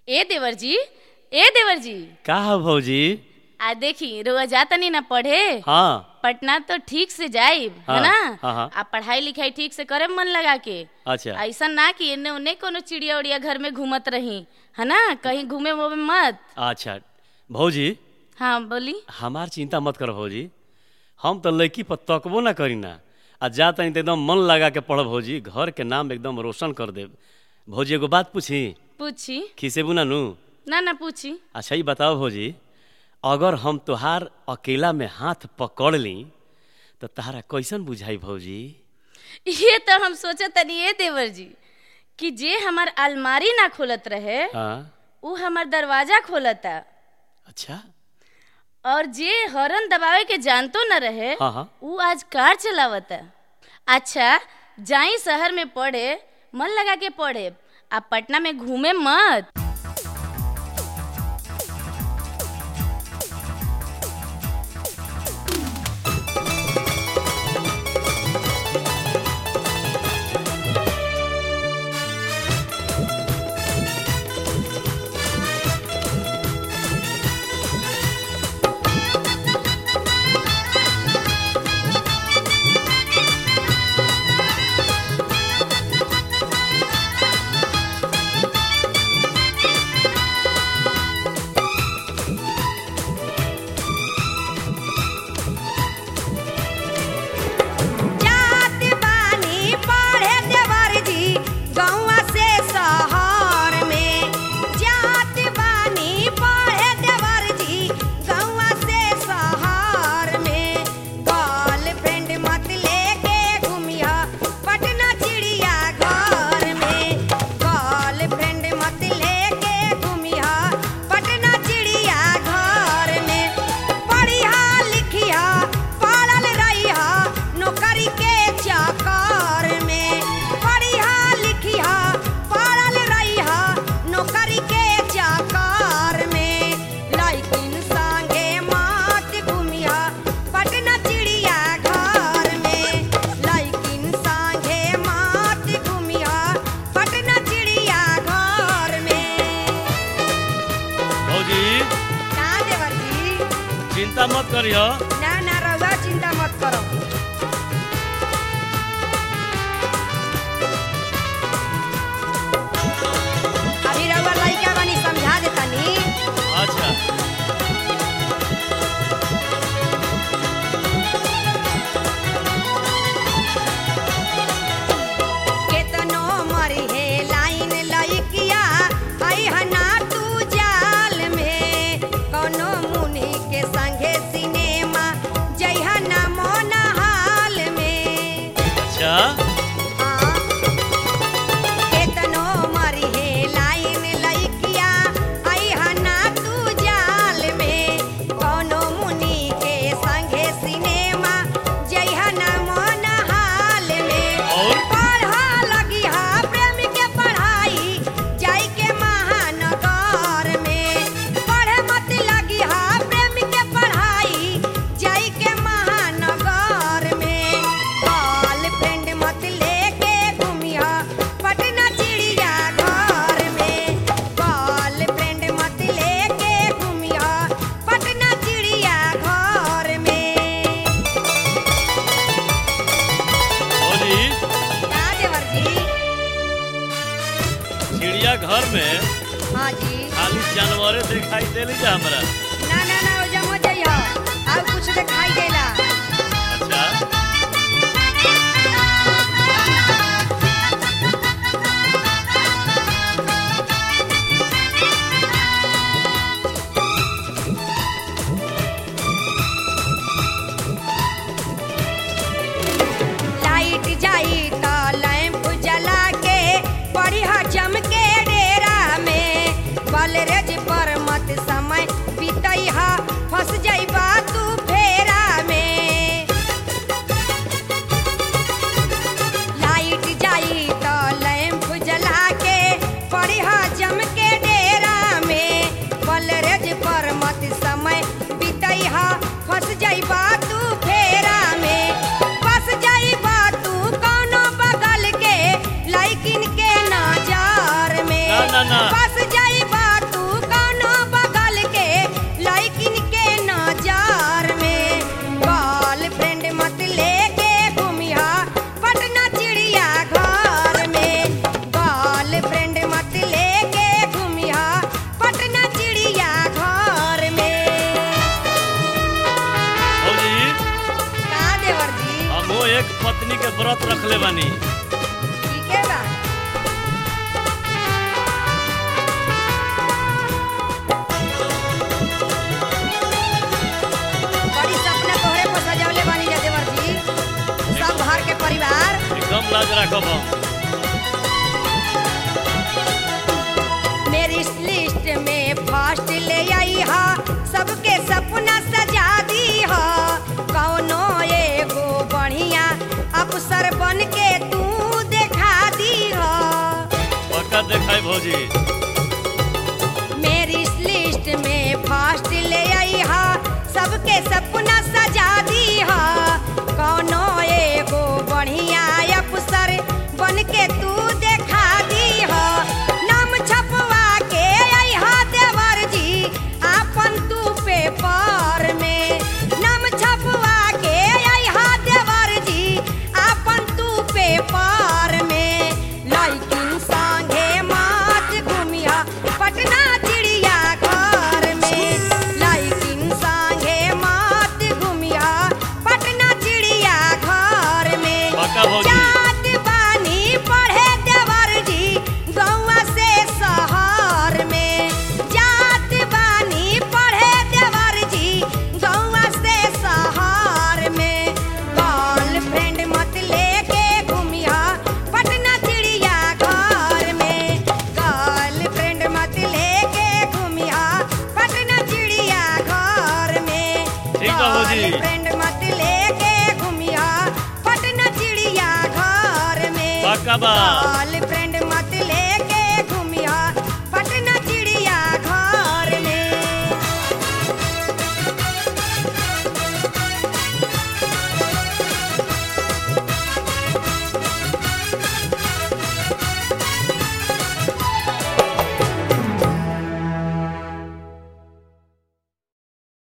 ए देवर जी, ए देवर जी। का है भौजी? आ देखी रोआ जाता नहीं ना पढ़े। हाँ पटना तो ठीक से जाइब है ना। हाँ। आ पढ़ाई लिखाई ठीक से करे मन लगा के। अच्छा ऐसा ना कि इन्ने उन्ने कोनो चिड़िया उड़िया घर में घूमत रही है ना, कहीं घूमे वो मत। अच्छा भौजी, हाँ बोली। हमार चिंता मत कर भौजी, हम तो लड़की पर तकबो ना करी ना। आ जा तनी तो एकदम मन लगा के पढ़ भौजी, घर के नाम एकदम रोशन कर दे। भौजी एगो बात पूछी? पूछी। खिसेबू ना नू? ना पूछी। अच्छा ये बताओ भौजी, अगर हम तुहार अकेला में हाथ पकड़ ली तो तहारा कैसन बुझाई भौजी? ये तो हम सोचा तनी ये देवर जी कि जे हमार अलमारी ना खोलत रहे हाँ वो हमार दरवाजा खोलता, अच्छा और जे हॉर्न दबावे के जानतो न रहे हाँ वो आज कार चलावता। अच्छा जाई शहर में पढ़े, मन लगा के पढ़े, आप पटना में घूमे मत। चिंता मत करियो। ना रउआ चिंता मत करो। अभी रउआ लइका बनी समझा देतानी। अच्छा केतनो मरी है लाइन लइकिया आई हना तू जाल में, कोनो मुनि के संगे सिनेमा जइहा ना मोन हाल में। अच्छा केतनो मरी है लाइन लइकिया आई हना तू जाल में, कोनो मुनि के संगे सिनेमा जइहा ना मोन हाल में। और पढ़ा लगिहा प्रेम के पढ़ाई जाई के महानगर में, पढ़े मत लगिहा प्रेम के पढ़ाई जाई के महानगर में। गर्लफ्रेंड मत लेके घूमिया पटना चिड़िया घर में, गर्लफ्रेंड मत लेके घूमिया पटना चिड़िया घर में। भौजी, का देवर जी? चिड़िया घर में हाँ जी। खाली जानवरे दिखाई देली जा हमरा। ना ओजा मत जइहा, और कुछ दिखाई देला। अच्छा लाइट जाई त लैंप जला के पढ़िहा जम के डेरा में, बलरेज पर मत समय बितैहा फंस जइबा तू फेरा में। शर्त रखले बानी। ठीक है बा। बड़ी सपना तोहरे पर सजावले बानी जा देवर जी, सब घर के परिवार। एकदम लाज राखब हम। मेरी लिस्ट में फर्स्ट ले आई हा, सबके सपना सजा दी हा, कौनो एगो बढ़िया अफसर बन के तू देखा दी हा। पक्का देखाई भौजी। मेरी लिस्ट में फर्स्ट ले आई हा, सबके सपना सजा दी हा, कौनो एगो बढ़िया अफसर बन के तू देखा दी हा। नाम छपवा के आई हा देवर जी आपन तू पेपर में, नाम छपवा के आई हा देवर जी आपन तू पेपर में। लइकिन संगे मत घूमिया पटना चिड़िया घर में, लइकिन संगे मत घूमिया पटना चिड़िया घर में। पक्का भौजी। जात बानी पढ़े देवर जी गौवा से शहर में, जात बानी पढ़े देवर जी गौवा से शहर में। गर्लफ्रेंड मत लेके घूमिया पटना चिड़िया घर में, गर्लफ्रेंड मत लेके घूमिया पटना चिड़िया घर में। ठीक बा भौजी। गर्लफ्रेंड मत लेके घूमिया पटना चिड़िया घर में। पक्का बा।